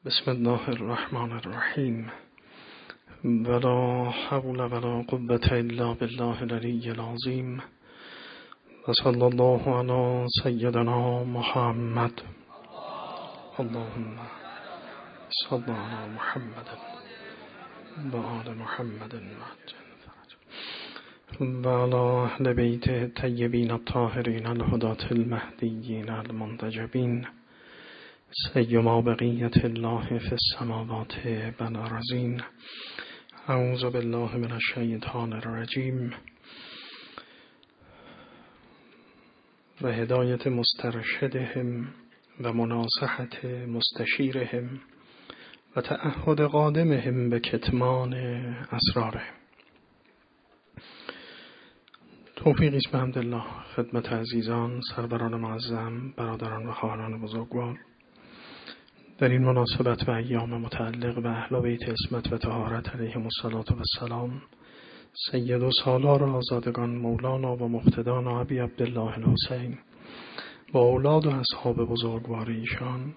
بسم الله الرحمن الرحیم ولا حول ولا قوة الا بالله العلی العظیم و صلی الله علی سیدنا محمد اللهم صل علی محمد و آل محمد و علی اهل بیت الطیبین الطاهرین الهداة المهدیین المنتجبین سیما بقیت الله فی السماوات و الارضین. اعوذ بالله من الشیطان الرجیم و هدایت مسترشدهم و مناصحت مستشیرهم و تعهد قادمهم به کتمان اسرارهم. توفیقی است بحمدالله خدمت عزیزان، سروران معظم، برادران و خواهران بزرگوار. در این مناسبت و ایام متعلق به اهل بیت عصمت و طهارت علیهم السلام، سید و سالار آزادگان مولانا و مقتدانا ابی عبدالله الحسین و اولاد و اصحاب بزرگوار ایشان،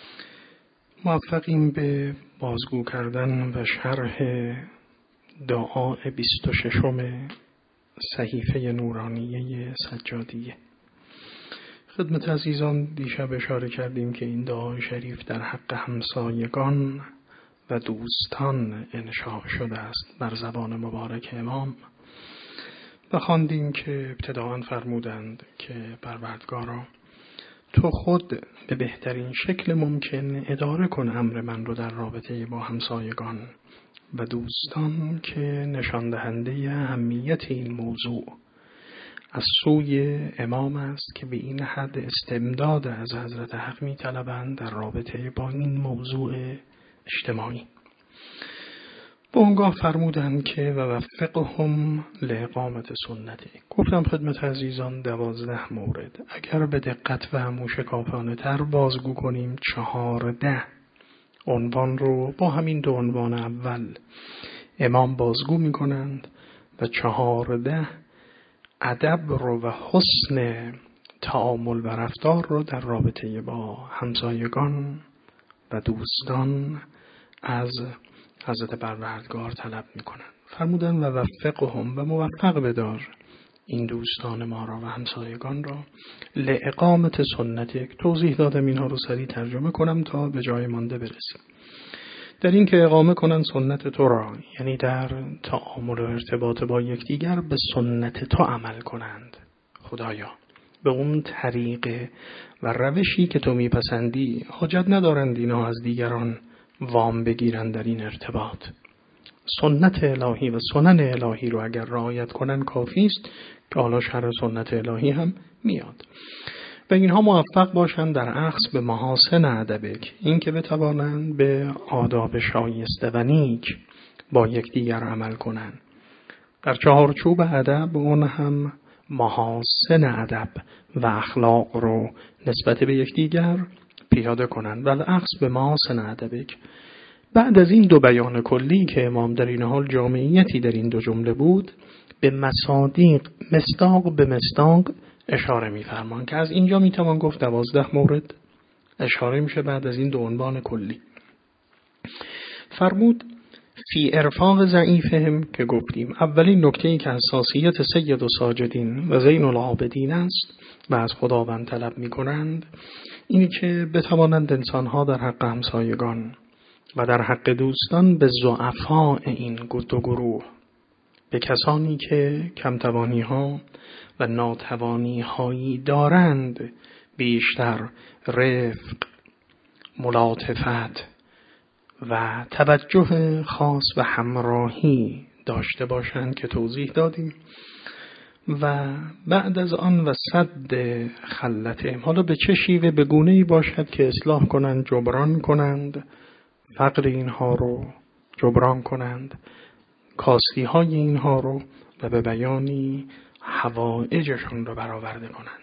موفقیم به بازگو کردن و شرح دعای 26 صحیفه نورانیه سجادیه. خدمت عزیزان دیشب اشاره کردیم که این دعای شریف در حق همسایگان و دوستان انشاء شده است بر زبان مبارک امام و خواندیم که ابتداءً فرمودند که پروردگارا تو خود به بهترین شکل ممکن اداره کن امر من رو در رابطه با همسایگان و دوستان که نشان دهنده اهمیت این موضوع از سوی امام است که به این حد استمداد از حضرت حق می طلبند در رابطه با این موضوع اجتماعی. به اونگاه فرمودند که و وفقهم لاقامت سنته. گفتم خدمت عزیزان 12 مورد. اگر به دقت و موشکافانه تر بازگو کنیم 14 عنوان رو با همین 2 عنوان اول امام بازگو می کنند و 14 ادب رو و حسن تعامل و رفتار رو در رابطه با همسایگان و دوستان از حضرت پروردگار طلب میکنن. فرمودن و وفقهم و موفق بدار این دوستان ما را و همسایگان را لاقامت سنتک. توضیح دادم اینها رو سریع ترجمه کنم تا به جای مانده برسیم. در این که اقامه کنن سنت تو را، یعنی در تعامل و ارتباط با یکدیگر به سنت تو عمل کنند. خدایا به اون طریق و روشی که تو میپسندی، حاجت ندارند اینا از دیگران وام بگیرند در این ارتباط. سنت الهی و سنن الهی رو اگر رعایت کنن کافی است که حالا شرع سنت الهی هم میاد. و اینها موفق باشند در اخذ به محاسن ادبک، این که بتوانند به آداب شایسته و نیک با یکدیگر عمل کنند. در چهارچوب ادب اون هم محاسن ادب و اخلاق رو نسبت به یکدیگر پیاده کنند. و اخذ به محاسن ادبک. بعد از این 2 بیان کلی که امام در این حال جامعیتی در این 2 جمله بود، به مصادیق مصداق به مصداق اشاره می‌فرمان که از اینجا میتوان گفت 12 مورد اشاره میشه بعد از این 2 عنوان کلی. فرمود فی ارفاق ضعیفهم که گفتیم اولین نکته‌ای که حساسیت سید و ساجدین و زین العابدین است و از خداوند طلب می‌کنند، اینی که بتوانند انسان‌ها در حق همسایگان و در حق دوستان به ضعفاء این 2 گروه، به کسانی که کمتوانی‌ها و ناتوانی‌هایی دارند، بیشتر رفق، ملاطفت و توجه خاص و همراهی داشته باشند که توضیح دادیم. و بعد از آن و صد خلتهم، حالا به چه شیوه به گونه‌ای باشد که اصلاح کنند، جبران کنند، فقر اینها رو جبران کنند، کاستی های اینها رو و به بیانی حوائجشون رو برآورده کنند.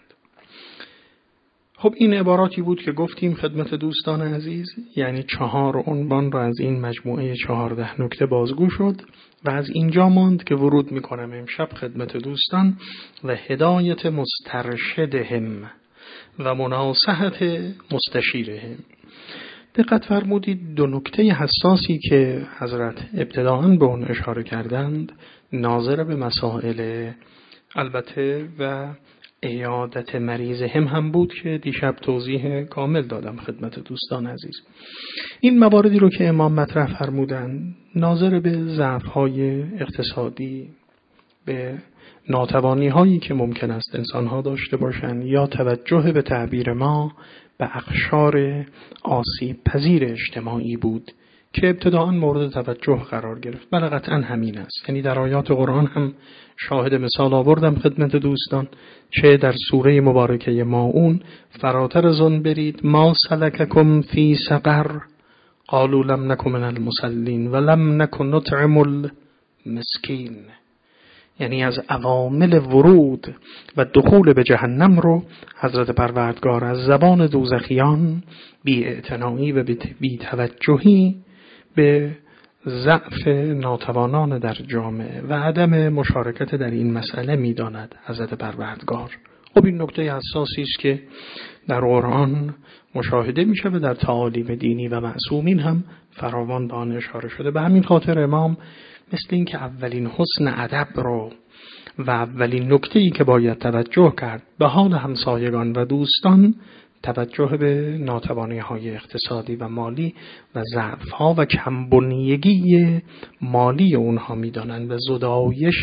خب این عباراتی بود که گفتیم خدمت دوستان عزیز، یعنی 4 عنوان رو از این مجموعه 14 نکته بازگو شد و از اینجا ماند که ورود میکنم امشب خدمت دوستان و هدایت مسترشدهم و مناصحت مستشیرهم. دقت فرمودید دو نکته حساسی که حضرت ابتداءً به اون اشاره کردند ناظر به مسائل البته و عیادت مریض هم بود که دیشب توضیح کامل دادم خدمت دوستان عزیز. این مواردی رو که امام مطرح فرمودند ناظر به ضعف‌های اقتصادی، به ناتوانی هایی که ممکن است انسان ها داشته باشند یا توجه به تعبیر ما به اقشار آسیب پذیر اجتماعی بود که ابتداءً مورد توجه قرار گرفت. بله قطعاً همین است. یعنی در آیات قرآن هم شاهد مثال آوردم خدمت دوستان، چه در سوره مبارکه ماعون فراتر از آن برید ما سلککم فی سقر قالوا لم نک من المصلین و لم نک نطعم المسکین. یعنی از عوامل ورود و دخول به جهنم رو حضرت پروردگار از زبان دوزخیان بی‌اعتنایی و بی‌توجهی به ضعف ناتوانان در جامعه و عدم مشارکت در این مسئله می‌داند حضرت پروردگار. خب این نکته حساسی است که در قرآن مشاهده میشه و در تعالیم دینی و معصومین هم فراوان به آن اشاره شده. به همین خاطر امام مثل این که اولین حسن ادب رو و اولین نکته‌ای که باید توجه کرد به حال همسایگان و دوستان توجه به ناتوانی‌های اقتصادی و مالی و ضعف‌ها و کمبنیگی مالی اونها می‌دانند و زدایش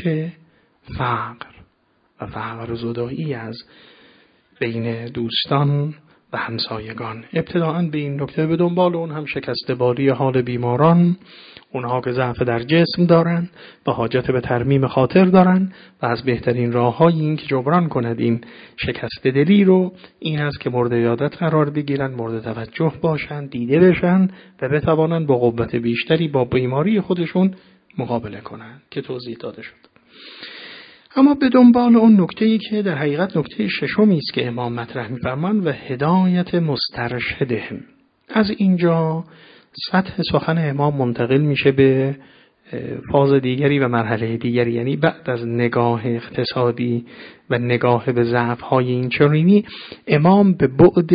فقر و فقر زدایی از بین دوستان و همسایگان. ابتداءً به این نکته به دنبال اون هم شکسته‌باری حال بیماران، اونها که ضعف در جسم دارن و حاجت به ترمیم خاطر دارن و از بهترین راه‌های این که جبران کند این شکست دلی رو این است که مورد عیادت قرار بگیرن، مورد توجه باشن، دیده بشن و بتوانن با قوت بیشتری با بیماری خودشون مقابله کنن که توضیح داده شد. اما به دنبال اون نکته‌ای که در حقیقت نکته ششمی است که امام مطرح می‌فرمایند و هدایت مسترشدهم. از اینجا سطح سخن امام منتقل میشه به فاز دیگری و مرحله دیگری، یعنی بعد از نگاه اقتصادی و نگاه به ضعف‌های این چنینی امام به بعد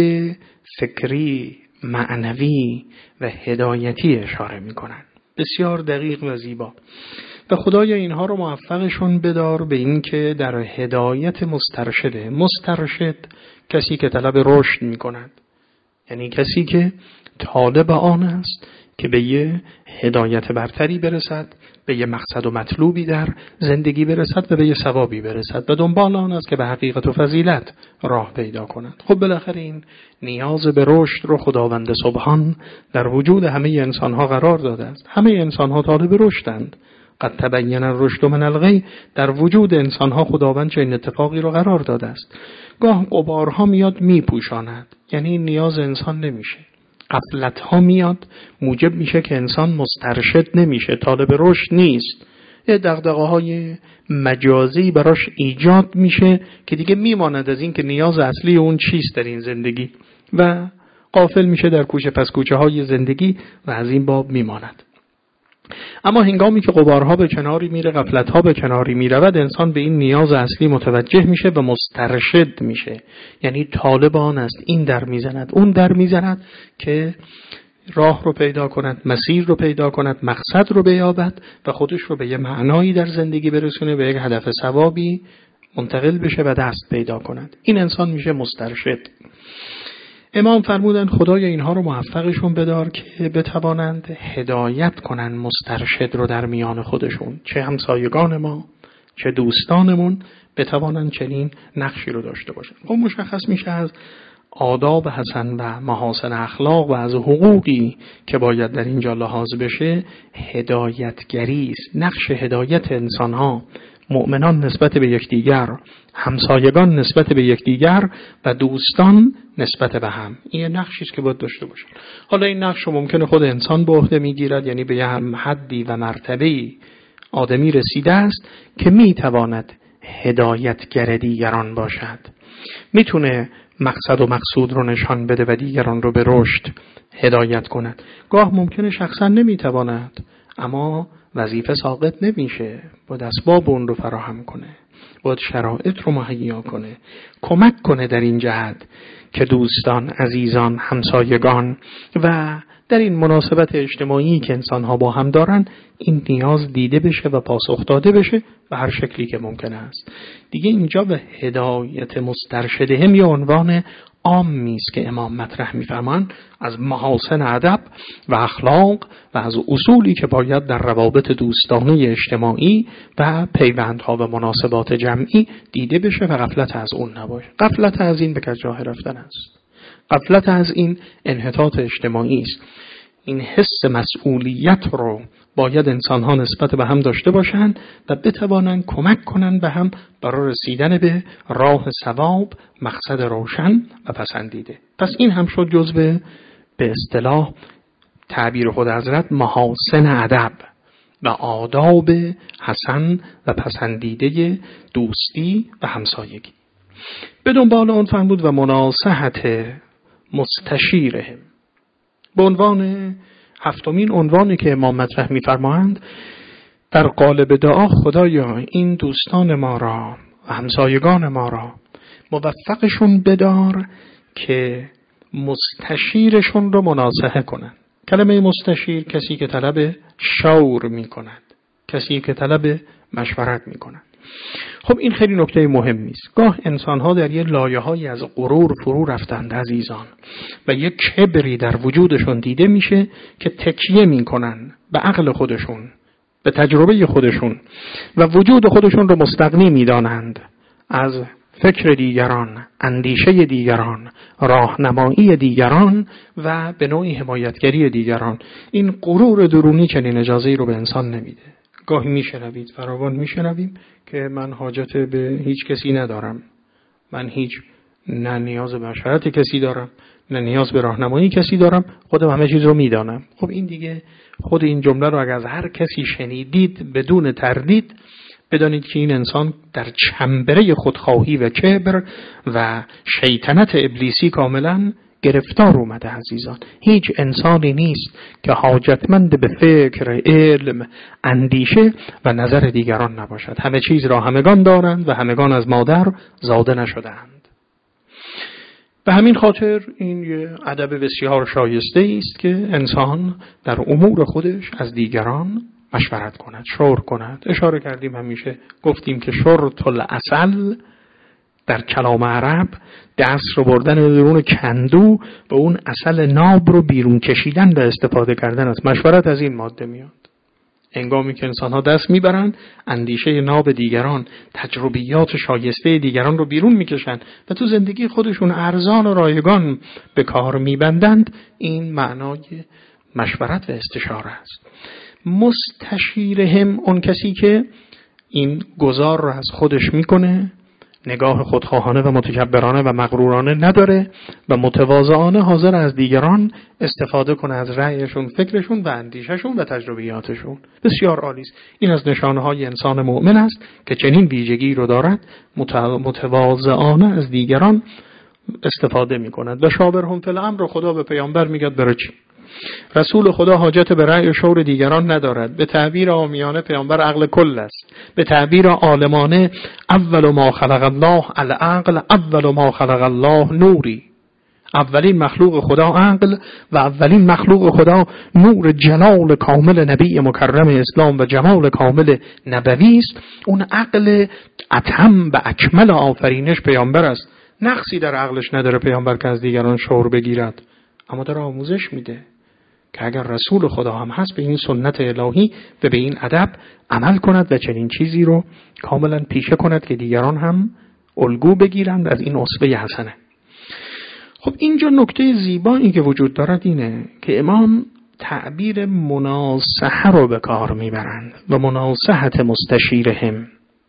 فکری، معنوی و هدایتی اشاره میکنن. بسیار دقیق و زیبا و خدایا اینها رو موفقشون بدار به این که در هدایت مسترشده. مسترشد کسی که طلب رشد میکند، یعنی کسی که طالب آن است که به یه هدایت برتری برسد، به یه مقصد و مطلوبی در زندگی برسد و به یه ثوابی برسد و دنبال آن است که به حقیقت و فضیلت راه پیدا کند. خب بالاخره این نیاز به رشد رو خداوند سبحان در وجود همه انسان‌ها قرار داده است. همه انسان‌ها طالب رشدند. قد تبین الرشد من الغی، در وجود انسان‌ها خداوند چنین اتفاقی رو قرار داده است. گاه غبارها میاد میپوشاند، یعنی نیاز انسان نمیشه. غفلت‌ها میاد موجب میشه که انسان مسترشد نمیشه، طالب رشد نیست. یه دغدغه‌های مجازی براش ایجاد میشه که دیگه میماند از این که نیاز اصلی اون چیست در این زندگی و غافل میشه در کوچه پس کوچه های زندگی و از این باب میماند. اما هنگامی که غبارها به کناری میره، غفلت‌ها به کناری میرود، انسان به این نیاز اصلی متوجه میشه و مسترشد میشه، یعنی طالب آن است این در میزند اون در میزند که راه رو پیدا کند، مسیر رو پیدا کند، مقصد رو بیابد و خودش رو به یه معنایی در زندگی برسونه، به یک هدف ثوابی منتقل بشه و دست پیدا کند. این انسان میشه مسترشد. امام فرمودند خدای اینها رو موفقشون بدار که بتوانند هدایت کنن مسترشد رو در میان خودشون، چه همسایگان ما چه دوستانمون بتوانند چنین نقشی رو داشته باشن. خب مشخص میشه از آداب حسن و محاسن اخلاق و از حقوقی که باید در اینجا لحاظ بشه هدایتگری است. نقش هدایت انسان‌ها، مؤمنان نسبت به یکدیگر، همسایگان نسبت به یکدیگر و دوستان نسبت به هم، این نقشی است که باید داشته باشن. حالا این نقش رو ممکنه خود انسان به عهده میگیرد، یعنی به یه حدی و مرتبه‌ای آدمی رسیده است که میتواند هدایتگر دیگران باشد، میتونه مقصد و مقصود رو نشان بده و دیگران رو به رشد هدایت کند. گاه ممکنه شخصا نمیتواند، اما وظیفه ساقط نمیشه، باید اسباب اون رو فراهم کنه، باید شرایط رو مهیا کنه، کمک کنه در این جهت که دوستان، عزیزان، همسایگان و در این مناسبت اجتماعی که انسان‌ها با هم دارن این نیاز دیده بشه و پاسخ داده بشه و هر شکلی که ممکن است. دیگه اینجا به هدایت مسترشدهم یا عنوان عامی است که امام مطرح می‌فرمایند از محاسن ادب و اخلاق و از اصولی که باید در روابط دوستانه اجتماعی و پیوندها و مناسبات جمعی دیده بشه و غفلت از اون نباشه. غفلت از این به کجراه رفتن است. غفلت از این انحطاط اجتماعی است. این حس مسئولیت رو باید انسان‌ها نسبت به هم داشته باشند و بتوانند کمک کنند به هم برای رسیدن به راه ثواب، مقصد روشن و پسندیده. پس این هم شد جزء به اصطلاح تعبیر خود حضرت محاسن ادب و آداب حسن و پسندیده دوستی و همسایگی. به دنبال اون فرمود و مناصحت مستشیرهم. به عنوان هفتمین عنوانی که امام مطرح می‌فرمایند در قالب دعا خدایا این دوستان ما را و همسایگان ما را موفقشون بدار که مستشیرشون رو مناصحه کنند. کلمه مستشیر کسی که طلب شور می‌کند، کسی که طلب مشورت می‌کند. خب این خیلی نکته مهمی است. گاه انسان‌ها در یه لایه‌هایی از غرور فرو رفتند عزیزان و یک کبری در وجودشون دیده میشه که تکیه میکنن به عقل خودشون، به تجربه خودشون و وجود خودشون رو مستغنی میدانند از فکر دیگران، اندیشه دیگران، راهنمایی دیگران و به نوعی حمایتگری دیگران. این غرور درونی چنین اجازه‌ای رو به انسان نمیده. گاهی میشنوید، فراوان میشنویم که من حاجت به هیچ کسی ندارم، من هیچ نه نیاز به مشورت کسی دارم نه نیاز به راهنمایی کسی دارم، خودم همه چیز رو میدانم. خب این دیگه خود این جمله رو اگر از هر کسی شنیدید بدون تردید بدانید که این انسان در چنبره خودخواهی و کبر و شیطنت ابلیسی کاملا گرفتار اومده عزیزان. هیچ انسانی نیست که حاجتمند به فکر، علم، اندیشه و نظر دیگران نباشد. همه چیز را همگان دارند و همگان از مادر زاده نشده‌اند. به همین خاطر این یه ادب بسیار شایسته است که انسان در امور خودش از دیگران مشورت کند، شور کند. اشاره کردیم همیشه، گفتیم که شرط العسل در کلام عرب دست رو بردن درون کندو به اون عسل ناب رو بیرون کشیدن و استفاده کردن است. مشورت از این ماده میاد. هنگامی که انسان‌ها دست میبرن اندیشه ناب دیگران، تجربیات شایسته دیگران رو بیرون میکشن و تو زندگی خودشون ارزان و رایگان به کار میبندند، این معنای مشورت و استشاره است. مستشیرهم اون کسی که این گذار رو از خودش میکنه، نگاه خودخواهانه و متکبرانه و مغرورانه نداره و متواضعانه حاضر از دیگران استفاده کنه از رأیشون، فکرشون و اندیششون و تجربیاتشون. بسیار عالی است. این از نشانه‌های انسان مؤمن است که چنین ویژگی رو دارد، متواضعانه از دیگران استفاده می‌کند. و شاورهم فی الامر رو خدا به پیامبر میگه برای چی؟ رسول خدا حاجت به رأی و شور دیگران ندارد. به تعبیر عامیانه پیامبر عقل کل است. به تعبیر عالمانه اول ما خلق الله العقل، اول ما خلق الله نوری. اولین مخلوق خدا عقل و اولین مخلوق خدا نور جلال کامل نبی مکرم اسلام و جمال کامل نبوی است. اون عقل اتم و اکمل آفرینش پیامبر است. نقصی در عقلش نداره پیامبر که از دیگران شور بگیرد، اما داره آموزش میده که اگر رسول خدا هم هست به این سنت الهی و به این ادب عمل کند و چنین چیزی رو کاملا پیشه کند که دیگران هم الگو بگیرند از این اسوه حسنه. خب اینجا نکته زیبایی که وجود دارد اینه که امام تعبیر مناصحه رو به کار میبرند و مناصحت مستشیرهم.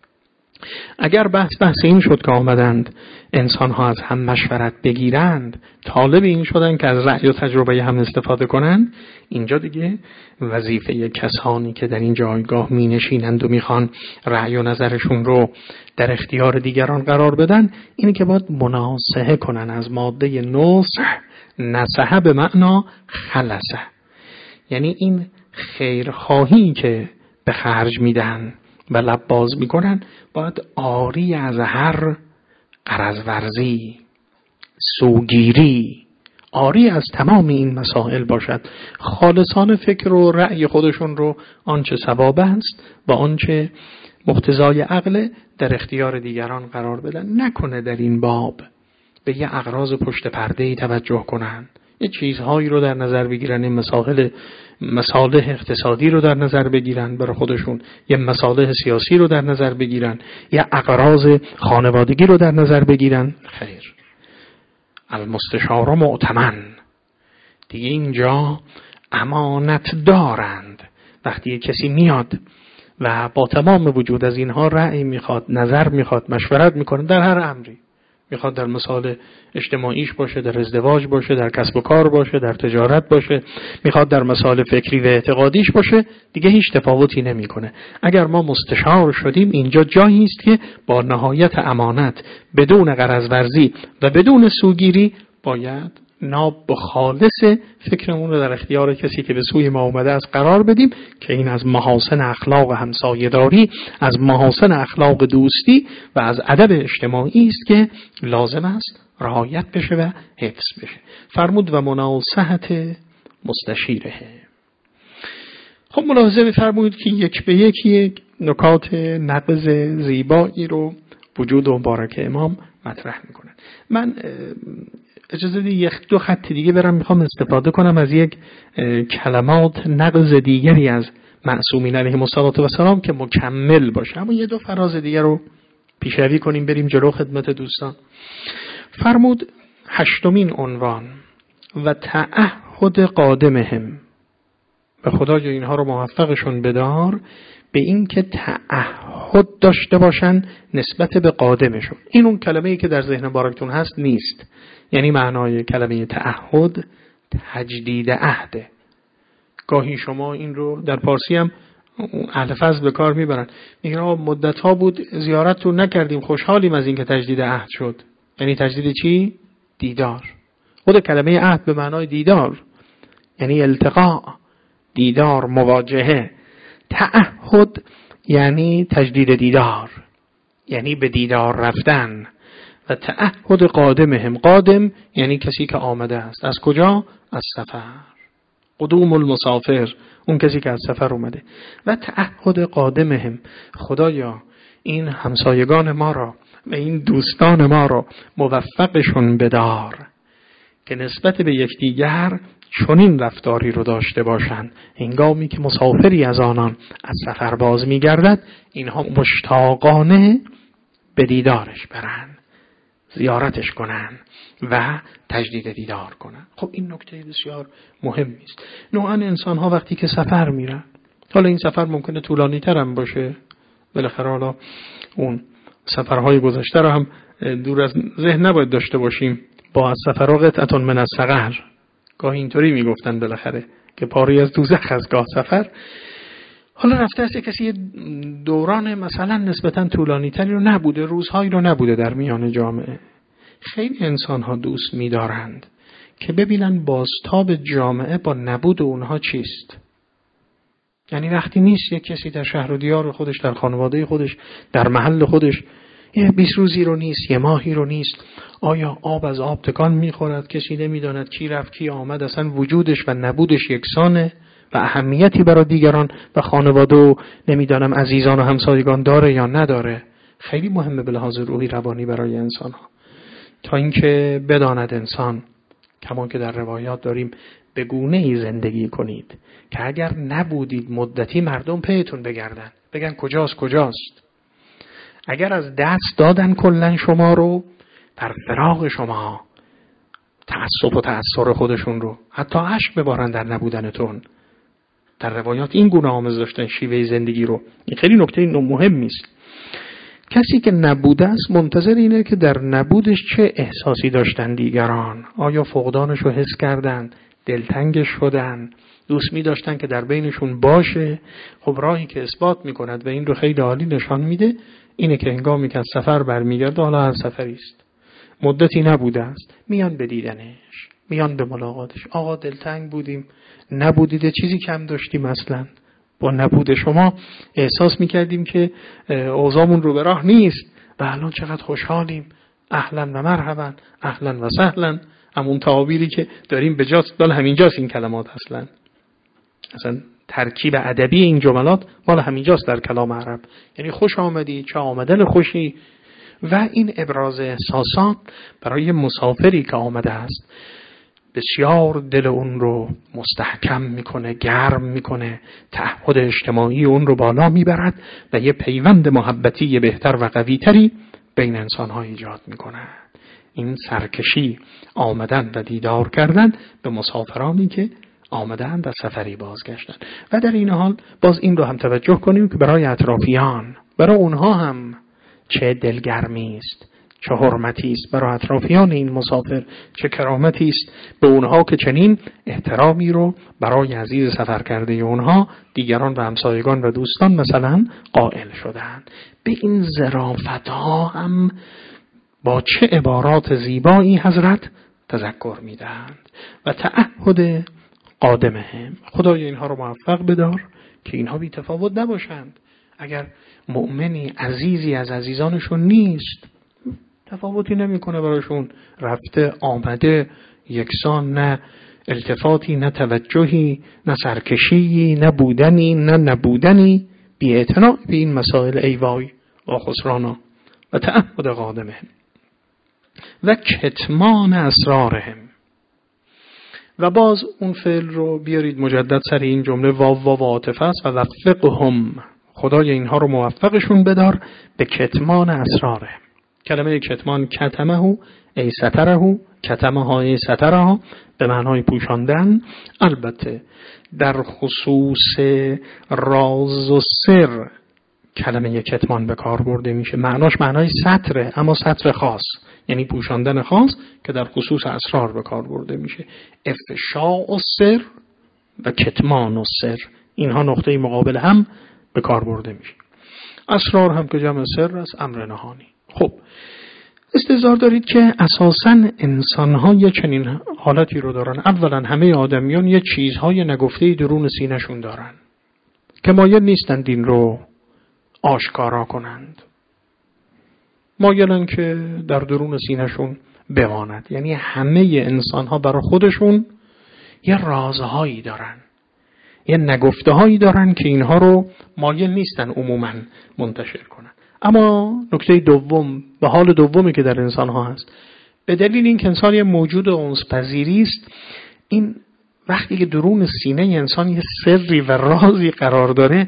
اگر بحث این شد که آمدند انسان‌ها از هم مشورت بگیرند، طالب این شدن که از رأی و تجربه هم استفاده کنند، اینجا دیگه وظیفه کسانی که در این جایگاه می نشینند و میخوان رأی و نظرشون رو در اختیار دیگران قرار بدن، اینه که باید مناصحه کنن از ماده نصح. نصحه به معنا خلصه، یعنی این خیرخواهی که به خرج میدن و لب باز میکنن باید عاری از هر غرض ورزی، سوگیری، آری از تمام این مسائل باشد. خالصان فکر و رأی خودشون رو آنچه صواب است و آنچه مقتضای عقل در اختیار دیگران قرار بدن. نکنه در این باب به یه اغراض پشت پرده‌ای توجه کنن، یه چیزهایی رو در نظر بگیرن، این مصالح اقتصادی رو در نظر بگیرن برای خودشون، یه مصالح سیاسی رو در نظر بگیرن، یه اغراض خانوادگی رو در نظر بگیرن. خیر، المستشار مؤتمن، دیگه اینجا امانت دارند. وقتی کسی میاد و با تمام وجود از اینها رأی میخواد، نظر میخواد، مشورت میکنه در هر امری، میخواد در مسائل اجتماعیش باشه، در ازدواج باشه، در کسب و کار باشه، در تجارت باشه، میخواد در مسائل فکری و اعتقادیش باشه، دیگه هیچ تفاوتی نمیکنه. اگر ما مستشار شدیم، اینجا جایی است که با نهایت امانت، بدون غرض ورزی و بدون سوگیری باید ناب و خالص فکرمون رو در اختیار کسی که به سوی ما اومده است قرار بدیم، که این از محاسن اخلاق همسایه‌داری، از محاسن اخلاق دوستی و از ادب اجتماعی است که لازم است رعایت بشه و حفظ بشه. فرمود و مناصحت مستشیره. خب ملاحظه بفرمایید که یک به یک نکات نقض زیبایی رو وجود و مبارک امام مطرح میکنن. من اجازه بدید یک دو خط دیگه برم، میخوام استفاده کنم از یک کلمات نقض دیگری از معصومین علیهم السلام که مکمل باشه، اما یه دو فراز دیگه رو پیشروی کنیم بریم جلو خدمت دوستان. فرمود 8مین عنوان و تعهد قادمهم، به خدای اینها رو موفقشون بدار به این که تعهد داشته باشن نسبت به قادمشون. این اون کلمه‌ای که در ذهن بارکتون هست نیست، یعنی معنای کلمه تعهد تجدید عهده. گاهی شما این رو در پارسی هم اهل فضل به کار میبرن، میگن مدت‌ها بود زیارت رو نکردیم، خوشحالیم از این که تجدید عهد شد. یعنی تجدید چی؟ دیدار. خود کلمه عهد به معنای دیدار، یعنی التقاء، دیدار، مواجهه. تعهد یعنی تجدید دیدار، یعنی به دیدار رفتن. و تعهد قادمهم، قادم یعنی کسی که آمده است. از کجا؟ از سفر. قدوم المسافر، اون کسی که از سفر اومده. و تعهد قادمهم، خدایا این همسایگان ما را و این دوستان ما را موفقشون بدار که نسبت به یکدیگر چنین رفتاری رو داشته باشند هنگامی که مسافری از آنان از سفر باز می‌گردد، اینها مشتاقانه به دیدارش برن، زیارتش کنن و تجدید دیدار کنن. خب این نکته بسیار مهمی است. نوعاً انسان ها وقتی که سفر میرن، حالا این سفر ممکنه طولانی تر هم باشه، بالاخره حالا اون سفرهای گذشته رو هم دور از ذهن نباید داشته باشیم. با از سفر قطعة من السقر، گاهی اینطوری میگفتن بالاخره که پاری از دوزخ از گاه سفر. حالا رفته است کسی دوران مثلا نسبتا طولانی تری رو نبوده، روزهایی رو نبوده در میان جامعه. خیلی انسان ها دوست می‌دارند که ببینن بازتاب جامعه با نبود اونها چیست. یعنی وقتی نیست یک کسی در شهر و دیار خودش، در خانواده خودش، در محل خودش، 20 روزی رو نیست، 1 ماهی رو نیست، آیا آب از آب تکان می‌خورد؟ کسی نمی‌داند کی رفت کی آمد، اصلا وجودش و نبودش یکسانه و اهمیتی برای دیگران و خانواده و نمیدانم عزیزان و همسایگان داره یا نداره. خیلی مهمه به لحاظ روحی روانی برای انسان ها، تا اینکه بداند انسان، کما که در روایات داریم، به گونه‌ای زندگی کنید که اگر نبودید مدتی مردم پیتون بگردن، بگن کجاست. اگر از دست دادن کلن شما رو، در فراق شما تعصب و تأثیر خودشون رو، حتی اشک ببارن در نبودنتون. در روایات این گونه آموزش داشتن شیوه زندگی رو. این خیلی نکته مهمی است. کسی که نبوده است منتظر اینه که در نبودش چه احساسی داشتن دیگران. آیا فقدانش رو حس کردن، دلتنگش شدن، دوست می داشتن که در بینشون باشه. خب راهی که اثبات می کند و این رو خیلی عالی نشان میده اینه که هنگامی که از سفر برمیگرده، حالا از سفری است، مدتی نبوده است، میان به دیدنش، میان به ملاقاتش. آقا دلتنگ بودیم، نبودید، چیزی کم داشتیم، اصلا با نبود شما احساس میکردیم که اوضاعمون رو به راه نیست و الان چقدر خوشحالیم. اهلا و مرحبا، اهلا و سهلا، همون تعابیری که داریم به جاست مال همینجاست. این کلمات اصلا ترکیب ادبی این جملات مال همینجاست در کلام عرب. یعنی خوش آمدی، چه آمدن خوشی. و این ابراز احساسات برای مسافری که آمده است بسیار دل اون رو مستحکم میکنه، گرم میکنه، تعهد اجتماعی اون رو بالا میبرد و یه پیوند محبتی بهتر و قویتری بین انسانها ایجاد میکنه. این سرکشی، آمدن و دیدار کردن به مسافرانی که آمدن و سفری بازگشتن. و در این حال باز این رو هم توجه کنیم که برای اطرافیان، برای اونها هم چه دلگرمی است، چه حرمتی است برای اطرافیان این مسافر، چه کرامتی است به اونها که چنین احترامی رو برای عزیز سفر کرده اونها دیگران و همسایگان و دوستان مثلا قائل شدند. به این ظرافت‌ها هم با چه عبارات زیبایی حضرت تذکر میدهند و تعهد قادمهم. خدای اینها رو موفق بدار که اینها بی تفاوت نباشند. اگر مؤمنی عزیزی از عزیزانشون نیست، تفاوتی نمیکنه براشون، رفته آمده یکسان، نه التفاتی، نه توجهی، نه سرکشی، نه بودنی، نه نبودنی، بی اعتنا به این مسائل ایوای و خسرانا. و تعهد قادمهم و کتمان اسرارهم. و باز اون فعل رو بیارید مجدد سر این جمله، واو عاطفه است. و وفقهم، خدای اینها رو موفقشون بدار به کتمان اسراره. کلمه کتمان کتمه ای ستره، کتمه ای ستره، به معنای پوشاندن. البته در خصوص راز و سر کلمه کتمان به کار برده میشه. معنای ستره، اما ستر خاص، یعنی پوشاندن خاص که در خصوص اسرار به کار برده میشه. افشاء السر و کتمان السر، اینها نقطه مقابل هم به کار برده میشه. اسرار هم که جمع سر است، امر نهانی. خب استظهار دارید که اساساً انسان‌ها یه چنین حالتی رو دارن. اولا همه آدمیان یه چیزهای نگفته درون سینه‌شون دارن که مایل نیستن دین رو آشکارا کنند، مایلن که در درون سینه‌شون بماند. یعنی همه انسان‌ها برای خودشون یه رازهایی دارن، یه نگفته‌هایی دارن که اینها رو مایل نیستن عموماً منتشر کنن. اما نکته دوم، به حال دومی که در انسان‌ها هست، به دلیل این که انسان یه موجود انس‌پذیری است، این وقتی که درون سینه انسان یه سری و رازی قرار داره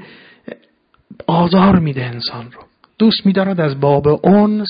آزار میده انسان رو. دوست می‌دارد از باب انس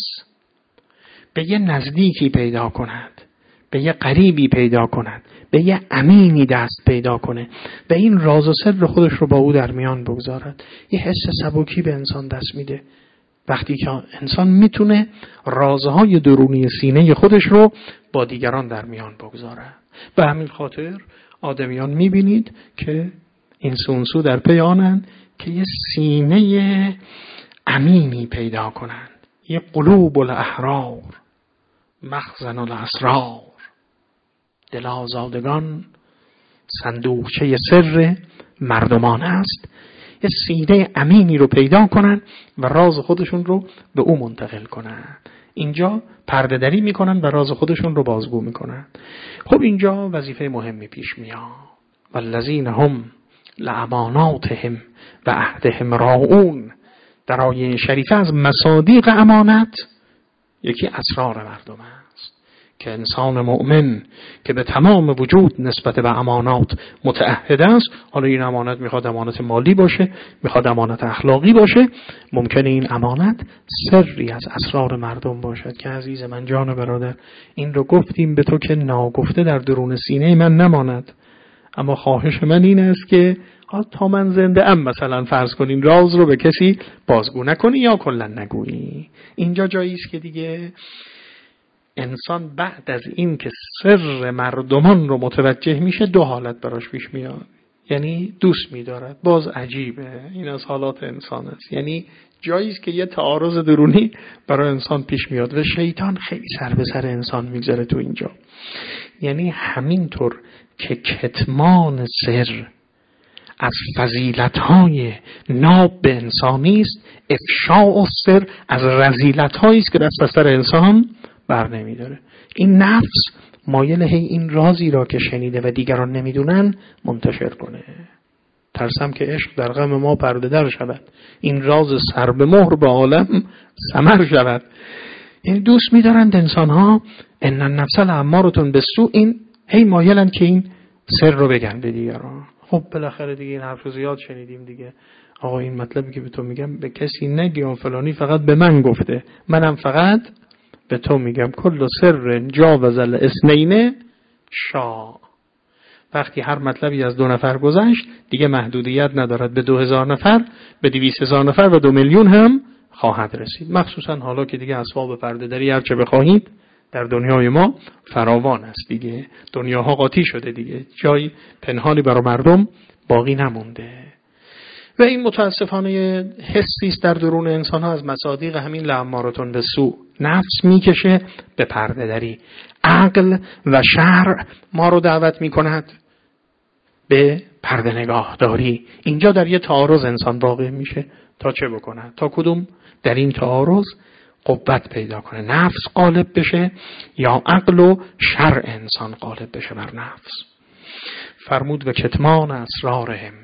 به یه نزدیکی پیدا کند، به یه قریبی پیدا کند، به یه امینی دست پیدا کنه و این راز و سر خودش رو با او در میان بگذارد. یه حس سبکی به انسان دست میده وقتی که انسان میتونه رازهای درونی سینه خودش رو با دیگران در میان بگذارد. به همین خاطر آدمیان میبینید که این سونسو در پی آنند که یه سینه امینی پیدا کنند، یه قلوب الاحرار مخزن الاسرار، دل آزادگان صندوقچه سر مردمان است. یه سینه امینی رو پیدا کنن و راز خودشون رو به او منتقل کنن. اینجا پرده دری میکنن و راز خودشون رو بازگو میکنن. خب اینجا وظیفه مهمی پیش میاد. والذین هم لاماناتهم و عهدهم راعون. در آیه شریفه از مصادیق امانت یکی اسرار مردم است که انسان مؤمن که به تمام وجود نسبت به امانات متعهد است، حالا این امانت میخواد امانت مالی باشه، میخواد امانت اخلاقی باشه، ممکنه این امانت سری از اسرار مردم باشد که عزیز من، جان برادر، این رو گفتیم به تو که ناگفته در درون سینه من نماند. اما خواهش من این است که تا من زنده ام مثلا فرض کنین راز رو به کسی بازگو نکنی یا کلا نگویی. اینجا جایی است که دیگه انسان بعد از این که سر مردمان رو متوجه میشه دو حالت براش پیش میاد. یعنی دوست میدارد، باز عجیبه، این از حالات انسان است. یعنی جایی است که یه تعارض درونی برای انسان پیش میاد و شیطان خیلی سر به سر انسان میگذاره تو اینجا. یعنی همینطور که کتمان سر از فضیلت‌های ناب به انسانی است، افشاء السر از رذیلت‌هایی است که دست از سر انسان بر نمیداره. این نفس مایل هی این رازی را که شنیده و دیگران نمیدونن منتشر کنه. ترسم که عشق در غم ما پرده در شود، این راز سر به مهر به عالم ثمر شود. یعنی دوست می‌دارند انسان‌ها ان النفس لامارة بالسوء، این هی مایلن که این سر رو بگن به دیگران. خب بالاخره دیگه این حرف رو زیاد شنیدیم دیگه. آقا این مطلبی که به تو میگم به کسی نگی، فلانی فقط به من گفته، منم فقط به تو میگم. کل سر جاوز الاثنین شاء. وقتی هر مطلبی از 2 نفر گذشت دیگه محدودیت ندارد، به 2000 نفر، به 200,000 نفر و 2 میلیون هم خواهد رسید. مخصوصا حالا که دیگه اسباب پرده دری هر چه بخواهید در دنیای ما فراوان است دیگه. دنیاها قاطی شده دیگه، جای پنهانی برای مردم باقی نمونده. و این متاسفانه حسی است در درون انسان ها از مصادیق همین لامارة بالسوء. نفس میکشه به پرده دری. عقل و شرع ما رو دعوت میکند به پرده نگاهداری. اینجا در یه تعارض انسان واقع میشه. تا چه بکنه؟ تا کدوم در این تعارض قوت پیدا کنه؟ نفس غالب بشه یا عقل و شرع انسان غالب بشه بر نفس؟ فرمود و کتمان اسرارهم.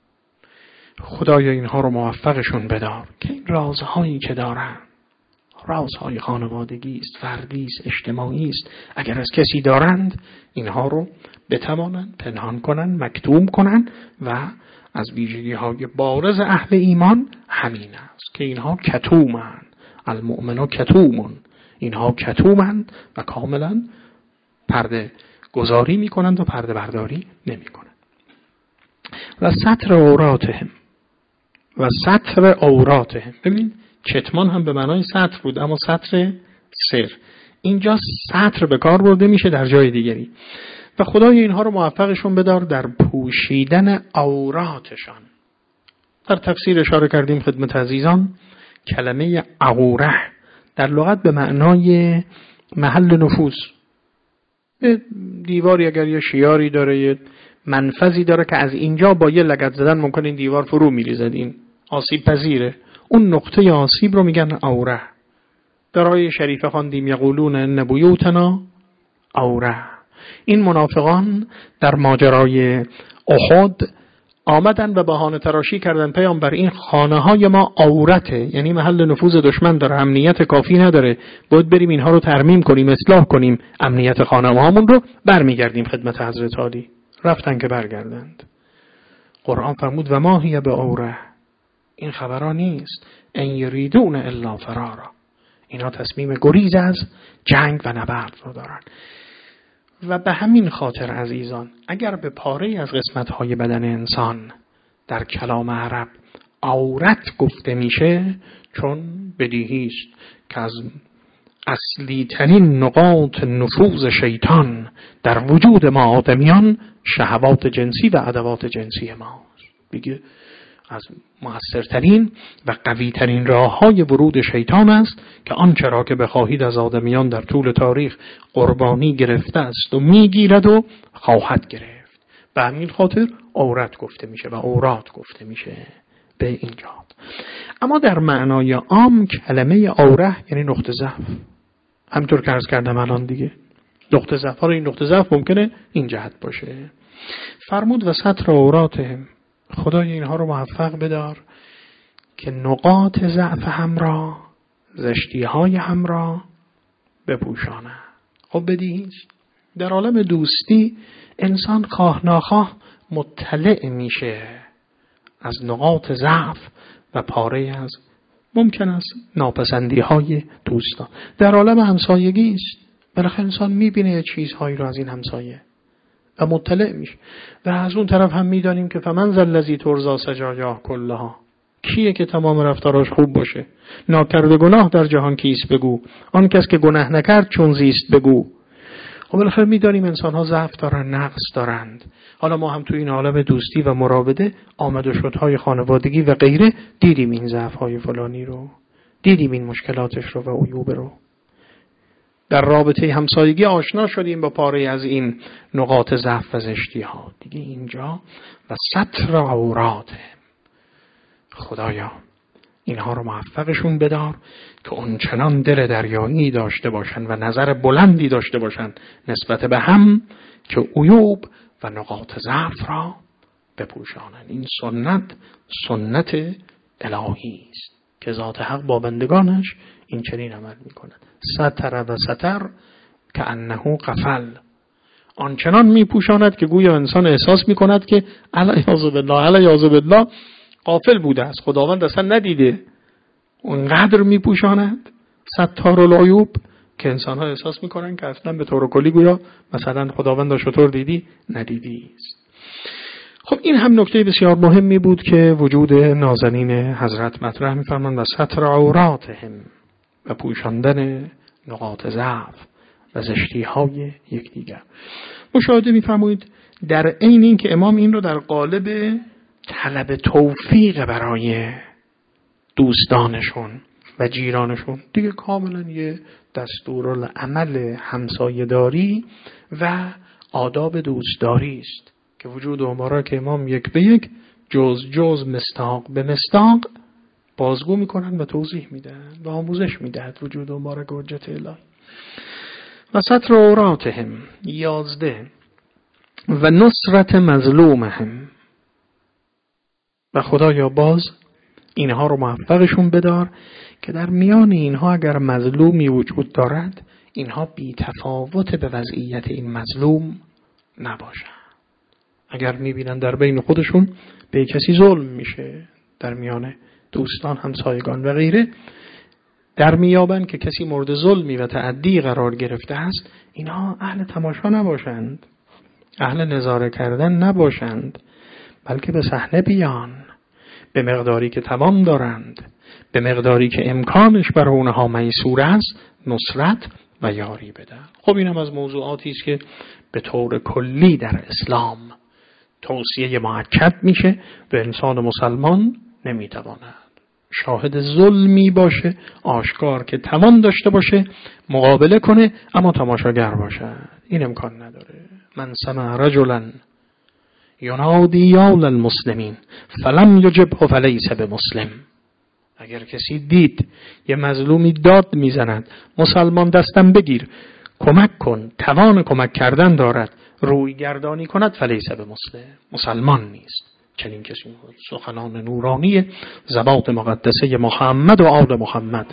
خدایا اینها رو موفقشون بدار که این رازهایی که دارن، رازهای خانوادگی است، فردی است، اجتماعی است، اگر از کسی دارند اینها رو بتوانند پنهان کنن، مکتوم کنن. و از ویژگی های بارز اهل ایمان همین است که اینها کتومن. المؤمن کتومن، اینها کتومن و کاملا پرده گذاری میکنند و پرده برداری نمیکنند. و ستر عوراتهم، و ستر عوراتهم. ببینید کتمان هم به معنای ستر بود، اما ستر سر. اینجا ستر به کار برده میشه در جای دیگری. و خدای اینها رو موفقشون بدار در پوشیدن عوراتشان. در تفسیر اشاره کردیم خدمت عزیزان، کلمه عوره در لغت به معنای محل نفوذ. دیواری اگر یه شیاری داره، یه منفذی داره که از اینجا با یه لگد زدن ممکن این دیوار فرو میریزد، این آسیب پذیره، اون نقطه آسیب رو میگن عوره. در آیه شریفه خواندیم یقولون ان بیوتنا عوره. این منافقان در ماجرای احد آمدن و بهانه تراشی کردن پیامبر این خانه های ما عورته، یعنی محل نفوذ دشمن داره، امنیت کافی نداره، باید بریم اینها رو ترمیم کنیم، اصلاح کنیم امنیت خانه هامون رو. برمیگردیم خدمت حضرت عالی. رفتن که برگردند. قرآن فرمود و ما هی به عوره، این خبرها نیست، ان یریدون الا فرارا. اینا تصمیم گریز از جنگ و نبرد رو دارن. و به همین خاطر عزیزان اگر به پاره از قسمت‌های بدن انسان در کلام عرب عورت گفته میشه، چون بدیهی است که از اصلی ترین نقاط نفوذ شیطان در وجود ما آدمیان شهوات جنسی و ادوات جنسی ماست. بگه از مؤثرترین و قویترین راه‌های ورود شیطان است که آنچه را که بخواهید از آدمیان در طول تاریخ قربانی گرفته است و میگیرد و خواهد گرفت. به همین خاطر عورت گفته میشه و عورات گفته میشه به اینجا. اما در معنای عام کلمه عوره یعنی نقطه ضعف. همینطور که عرض کردم الان دیگه نقطه ضعف ها، این نقطه ضعف ممکنه این جهت باشه. فرمود و ستر عوراتهم، خدای اینها رو موفق بدار که نقاط ضعف هم را، زشتی های هم را بپوشانه. خب بدیهی در عالم دوستی انسان خواه ناخواه مطلع میشه از نقاط ضعف و پاره از ممکن است ناپسندی های دوستان. در عالم همسایگی است، بالاخره انسان میبینه چیزهایی رو از این همسایه و مطلع میشه. و از اون طرف هم میدانیم که فمن ذا الذی ترضی سجایاه کلها، کیه که تمام رفتاراش خوب باشه؟ ناکرده گناه در جهان کیست بگو، آن کس که گناه نکرد چون زیست بگو. خب بالاخره میدانیم انسان ها ضعف دارن، نقص دارند. حالا ما هم تو این عالم دوستی و مراوده آمد و شدهای خانوادگی و غیره دیدیم این ضعف های فلانی رو، دیدیم این مشکلاتش رو و عیوب رو. در رابطه همسایگی آشنا شدیم با پاره از این نقاط ضعف و زشتی ها. دیگه اینجا و ستر عورات، خدایا اینها رو موفقشون بدار که اونچنان دل دریایی داشته باشن و نظر بلندی داشته باشن نسبت به هم که عیوب و نقاط ضعف را بپوشانند. این سنت الهی است که ذات حق با بندگانش این چنین عمل می‌کند. ستر و ستر که انه قفل، آنچنان میپوشاند که گویا انسان احساس میکند که الیاذ بالله غافل بوده است، خداوند اصلا ندیده. اونقدر میپوشاند ستار العیوب که انسان ها احساس میکنن که اصلا به طور کلی گویا مثلا خداوند چطور دیدی ندیدی است. خب این هم نکته بسیار مهمی بود که وجود نازنین حضرت مطرح می‌فرمایند و ستر عوراتهم و پوشاندن نقاط ضعف و زشتی‌های یکدیگر. مشاهده می‌فرمایید در عین این که امام این رو در قالب طلب توفیق برای دوستانشون و جیرانشون، دیگه کاملا یه دستورالعمل همسایه‌داری و آداب دوستداری است که وجود امارا که امام یک به یک جز مستاق به مستاق بازگو میکنن و توضیح میدن و آموزش میدهد وجود امارا که حجت الهی. و ستر عوراتهم 11 و نصرت مظلومهم، و خدایا باز اینها رو موفقشون بدار که در میان اینها اگر مظلومی وجود دارد اینها بی تفاوت به وضعیت این مظلوم نباشن. اگر میبینن در بین خودشون به کسی ظلم میشه، در میان دوستان، همسایگان و غیره در میابن که کسی مورد ظلمی و تعدی قرار گرفته است، اینها اهل تماشا نباشند، اهل نظاره کردن نباشند، بلکه به صحنه بیان، به مقداری که توان دارند، به مقداری که امکانش برای اونها میسور است نصرت و یاری بدن. خب این هم از موضوعاتی است که به طور کلی در اسلام توصیه مؤکد میشه به انسان مسلمان نمیتواند شاهد ظلمی باشه آشکار که توان داشته باشه مقابله کنه اما تماشاگر باشه. این امکان نداره. من سمع رجلا ینادی یا للمسلمین فلم یجبه فلیس بمسلم. اگر کسی دید یه مظلومی داد میزند مسلمان دستم بگیر کمک کن، توان کمک کردن دارد، روی گردانی کند، فلیس بمسلم، مسلمان نیست. چنین کسی سخنان نورانی زبات مقدسه محمد و آل محمد.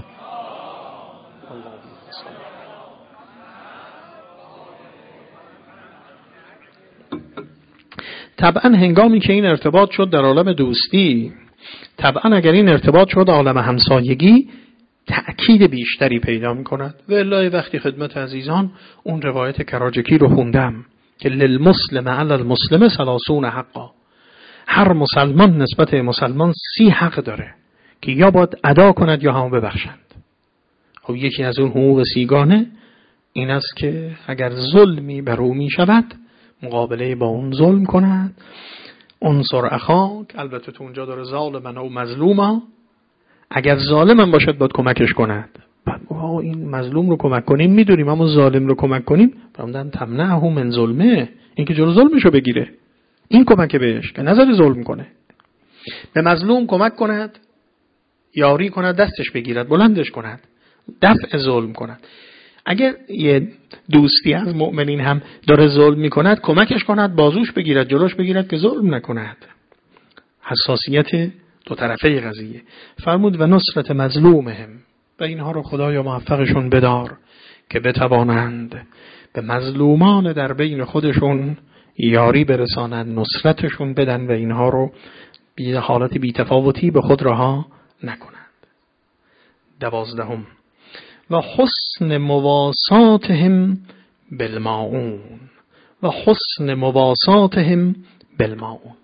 طبعا هنگامی که این ارتباط شد در عالم دوستی، طبعا اگر این ارتباط شد عالم همسایگی، تأکید بیشتری پیدا می کند. و الا وقتی خدمت عزیزان اون روایت کراجکی رو خوندم که للمسلم علی المسلم 30 حقا، هر مسلمان نسبت مسلمان 30 حق داره که یا باید ادا کند یا هم ببخشند. خب یکی از اون حقوق 30گانه این است که اگر ظلمی بر او می شود مقابله با اون ظلم کند. انصر اخاک، البته تو اونجا داره ظالمن و مظلوما، اگر ظالم باشد باید کمکش کند. این مظلوم رو کمک کنیم میدونیم اما ظالم رو کمک کنیم فرمودن تمنعه من ظلمه، این که جلو ظلمشو بگیره، این کمک بهش که نظر ظلم کنه. به مظلوم کمک کند، یاری کند، دستش بگیرد، بلندش کند، دفع ظلم کند. اگر یه دوستی از مؤمنین هم داره ظلم میکند کمکش کند، بازوش بگیرد، جلوش بگیرد که ظلم نکند. حساسیت دو طرفه قضیه. فرمود و نصرت مظلومهم، و اینها رو خدایا موفقشون بدار که بتوانند به مظلومان در بین خودشون یاری برسانند، نصرتشون بدن و اینها رو به حالت بی‌تفاوتی به خود رها نکنند. 12 و حسن مواساتهم بالماعون، و حسن مواساتهم بالماعون،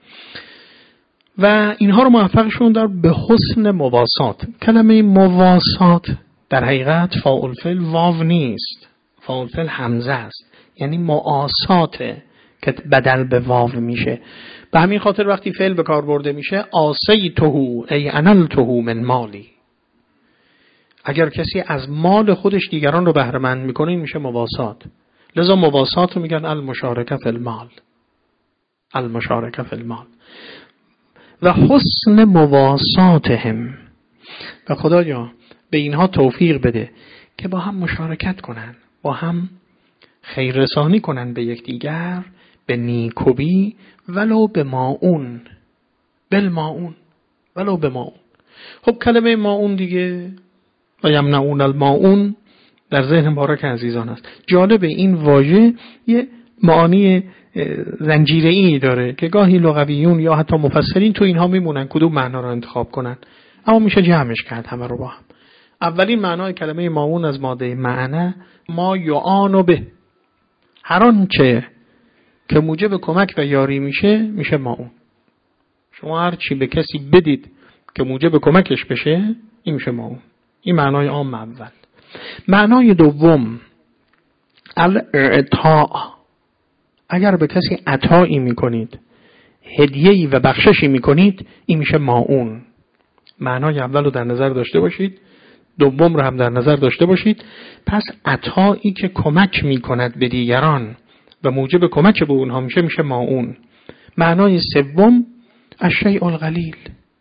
و اینها رو موفقشون دار به حسن مواسات. کلمه مواسات در حقیقت فاعل فعل واو نیست، فاعل فعل همزه است، یعنی مواساته که بدل به واو میشه. به همین خاطر وقتی فعل به کار برده میشه آسیتهو ای انلتهو من مالی، اگر کسی از مال خودش دیگران رو بهره مند میکنه این میشه مواسات. لذا مواسات رو میگن المشارکه فی المال، المشارکه فی المال. و حسن مواساتهم و خدایا به اینها توفیق بده که با هم مشارکت کنن، با هم خیررسانی کنن به یکدیگر، به نیکویی، ولو به ماعون، بالماعون، ولو به ماعون. خب کلمه ماعون دیگه و یمنعون الماعون در ذهن مبارک عزیزان است. جالب این واژه یه معانی زنجیره‌ای داره که گاهی لغویون یا حتی مفسرین تو اینها میمونن کدوم معنا رو انتخاب کنن، اما میشه جمعش کرد همه رو با هم. اولین معنای کلمه ماعون از ماده معنی ما یعان به، هر آنچه که موجب کمک و یاری میشه ماعون. شما هر چی به کسی بدید که موجب کمکش بشه این میشه ماعون. این معنای عام اول. معنای دوم الاعطاء، اگر به کسی عطایی میکنید، هدیه‌ای و بخششی میکنید، این میشه ماعون. معنای اول رو در نظر داشته باشید، دوم رو هم در نظر داشته باشید. پس عطایی که کمک میکند به دیگران و موجب کمک به اونها میشه ماعون. معنای سوم الشیء القلیل،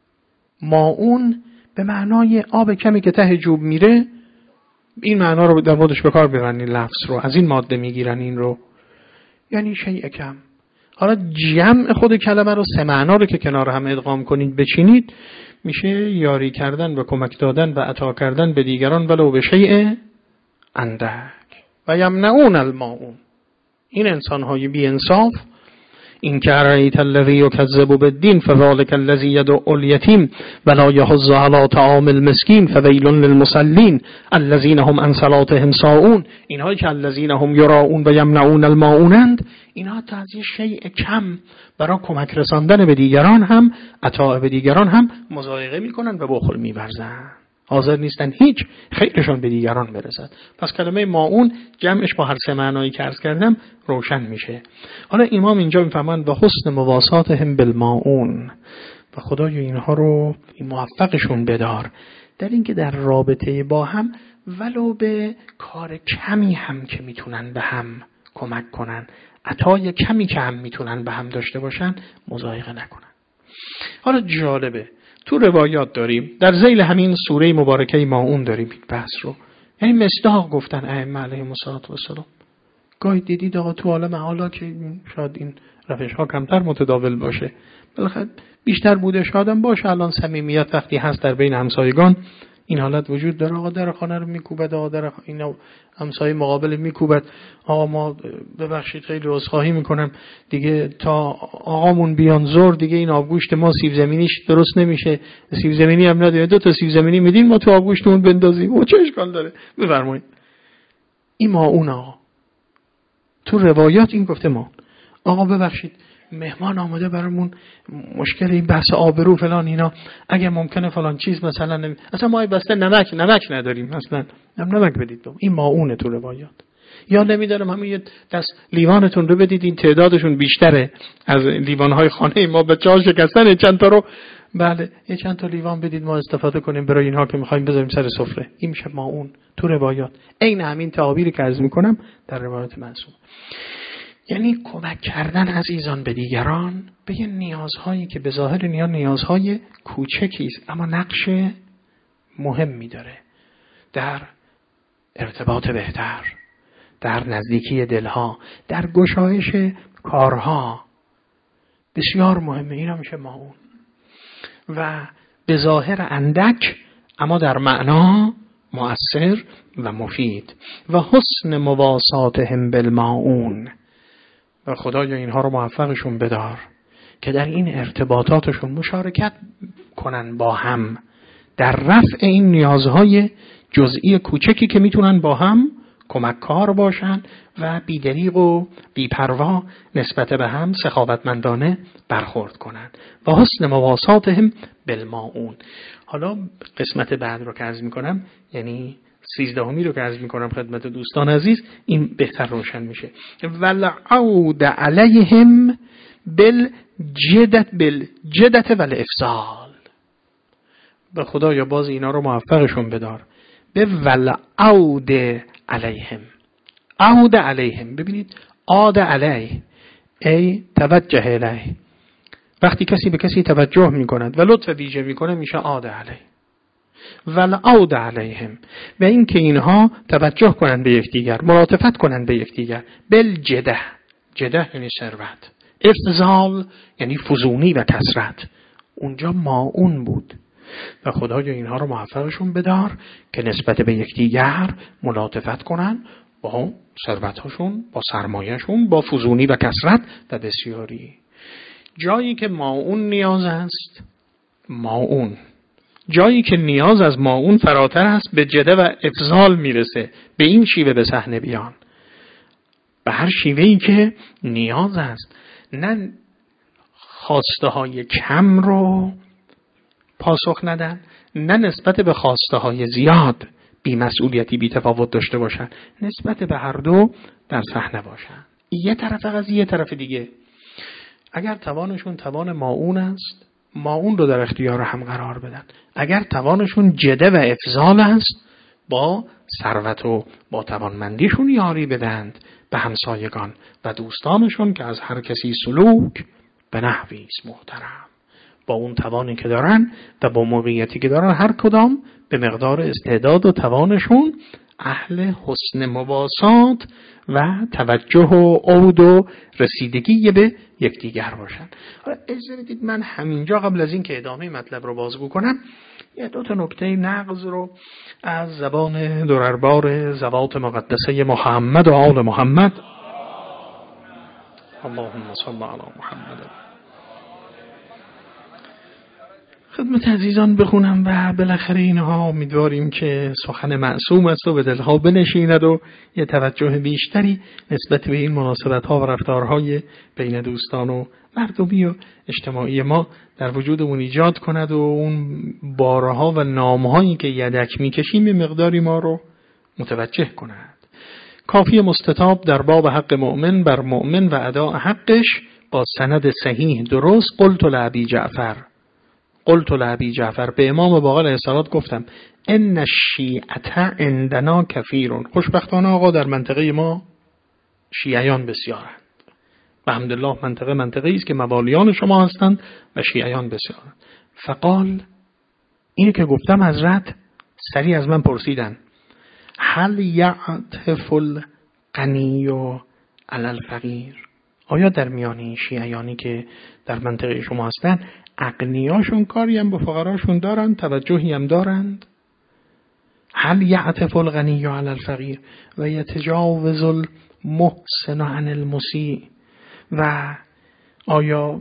ماعون به معنای آب کمی که ته جوب میره. این معنا رو در موردش به کار ببرن، این لفظ رو از این ماده میگیرن این رو، یعنی شیء کم. حالا جمع خود کلمه رو سه معنا رو که کنار هم ادغام کنید بچینید میشه یاری کردن و کمک دادن و عطا کردن به دیگران ولو به شیء اندک. و یمنعون الماعون، این انسان‌های بی انصاف، این که رأیت الذی یکذب بالدین فذلک الذی یدعو الیتیم ولا یحض علی طعام المسکین فویل للمصلین الذین هم عن صلاتهم ساهون. اینهایی که الذین هم یراؤون و یمنعون الماعونند، اینها تا از یه شیء کم برای کمک رساندن به دیگران هم، عطا به دیگران هم مضایقه میکنن و بخل میورزن، حاضر نیستن هیچ خیرشون به دیگران برسد. پس کلمه ماعون جمعش با هر سه معنایی که عرض کردم روشن میشه. حالا امام اینجا میفهمند و حسن مواساتهم بالماعون، و خدای اینها رو موفقشون بدار در اینکه در رابطه با هم ولو به کار کمی هم که میتونن به هم کمک کنن، عطای کمی که هم میتونن به هم داشته باشن، مضایقه نکنن. حالا جالبه تو روایات داریم در ذیل همین سوره مبارکه ماعون داریم این بحث رو، یعنی مصداق گفتن ائمه علیهم السلام. گاهی دیدید آقا تو عالم حالا که شاید این روش ها کمتر متداول باشه، بالاخره بیشتر بوده شادم باشه، الان صمیمیت وقتی هست در بین همسایگان این حالت وجود داره، آقا در خانه رو میکوبد، آقا در اینا همسایه مقابل میکوبد، آقا ما ببخشید خیلی عذرخواهی میکنم دیگه تا آقامون بیان زور دیگه این آبگوشت ما سیب زمینیش درست نمیشه، سیب زمینی هم نداره، 2 تا سیب زمینی میدین ما تو آبگوشتمون بندازیم، او چه اشکال داره؟ بفرمایید. این ماعون آقا تو روایات این گفته ما آقا ببخشید مهمان آمده برامون، مشکل این بحث آبرو فلان اینا، اگه ممکنه فلان چیز مثلا اصلا ما بسته نمک نداریم، اصلا نمک بدید. این ماعونه تو روایات. یا نمیدارم همین یه دست لیوانتون رو بدید، این تعدادشون بیشتره از لیوانهای خانه ما، به چهار شکستن چند تا رو، بله یه چند تا لیوان بدید ما استفاده کنیم برای اینها که میخوایم بذاریم سر سفره. این میشه ماعون تو روایات. عین همین تعابیری که عرض میکنم در روایات معصوم. یعنی کمک کردن عزیزان به دیگران به یه نیازهایی که به ظاهر نیازهای کوچکی است اما نقش مهمی داره در ارتباط بهتر، در نزدیکی دلها، در گشایش کارها، بسیار مهمه. اینا میشه ماعون و به ظاهر اندک اما در معنا مؤثر و مفید. و حسن مواساتهم بالماعون، و خدایا اینها رو موفقشون بدار که در این ارتباطاتشون مشارکت کنن با هم در رفع این نیازهای جزئی کوچکی که میتونن با هم کمککار باشن و بی‌دریغ و بی‌پروا نسبت به هم سخاوتمندانه برخورد کنن. و حسن مواساتهم بالماعون. حالا قسمت بعد رو که عرض میکنم، یعنی 13 رو که عرض میکنم خدمت دوستان عزیز، این بهتر روشن میشه. ولعود علیهم بالجدت والافضال. به خدایا باز اینا رو موفقشون بدار به ولعود علیهم. عود علیهم، ببینید عاد علیه ای توجه الیه، وقتی کسی به کسی توجه میکند و لطف ویژه میکنه میشه عاد علیه. والعود علیهم، و این که اینها توجه کنند به یکدیگر، ملاطفت کنند به یکدیگر. بالجده، جده یعنی ثروت، افضال یعنی فزونی و کثرت. اونجا ماعون بود و خدایا اینها رو موفقشون بدار که نسبت به یکدیگر ملاطفت کنن با ثروتشون، با سرمایهشون، با فزونی و کثرت و بسیاری. جایی که ماعون نیاز است، ماعون، جایی که نیاز از ماعون فراتر است، به جده و افضال میرسه. به این شیوه به صحنه بیان، به هر شیوهی که نیاز است، نه خواسته های کم رو پاسخ ندن، نه نسبت به خواسته های زیاد بی‌مسئولیتی، بی‌تفاوت داشته باشن، نسبت به هر دو در صحنه باشن. یه طرف قضیه، یه طرف دیگه. اگر توانشون توان ماعون است، ماعون رو در اختیار هم قرار بدن. اگر توانشون جده و افضال است، با ثروت و با توانمندیشون یاری بدند به همسایگان و دوستانشون که از هر کسی سلوک به نحوی است محترم، با اون توانی که دارن و با موقعیتی که دارن، هر کدام به مقدار استعداد و توانشون اهل حسن مواسات و توجه و عود و رسیدگی به یکدیگر باشن. حالا اجازه بدید من همینجا قبل از این که ادامه مطلب رو بازگو کنم، یه دو تا نکته نقض رو از زبان درربار زوات مقدسه محمد و آل محمد، اللهم صل علی محمد، خدمت عزیزان بخونم و بالاخره اینها امیدواریم که سخن معصوم است و به دلها بنشیند و یه توجه بیشتری نسبت به این مناسبت‌ها و رفتارهای بین دوستان و مردمی و اجتماعی ما در وجودمون ایجاد کند و اون بارها و نامهایی که یدک میکشیم به مقداری ما رو متوجه کند. کافی مستطاب در باب حق مؤمن بر مؤمن و اداء حقش با سند صحیح درست. قلت لابی جعفر به امام باقر علیه السلام گفتم ان الشیعة عندنا کثیرون. خوشبختانه آقا در منطقه ما شیعیان بسیارند. الحمدلله منطقه‌ای است که موالیان شما هستند و شیعیان بسیارند. فقال، اینو که گفتم حضرت سریع از من پرسیدن هل یعطف الغنی علی الفقیر، آیا در میان این شیعیانی که در منطقه شما هستند اغنیاشون کاری هم به فقراشون دارند، توجهی هم دارند؟ هل یعطف الغنی علی الفقیر و یتجاوز المحسن عن المسیء، و آیا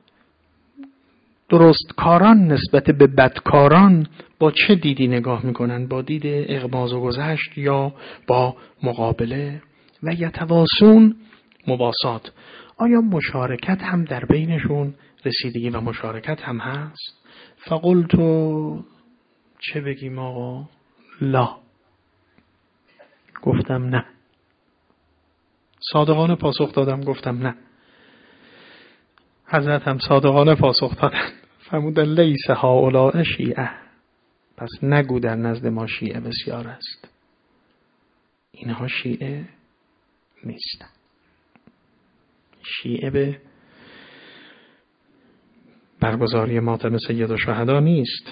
درستکاران نسبت به بدکاران با چه دیدی نگاه میکنن؟ با دید اغماض و گذشت یا با مقابله؟ و یتواسون مواسات، آیا مشارکت هم در بینشون رسیدگی و مشارکت هم هست؟ فقلتو، چه بگیم آقا؟ لا، گفتم نه. صادقانه پاسخ دادم، گفتم نه. حضرت هم صادقانه پاسخ دادن، فرمودن لیس هؤلاء شیعه، پس نگو در نزد ما شیعه بسیار است، اینها شیعه نیستن. شیعه به برگزاری ماتم سید الشهدا نیست،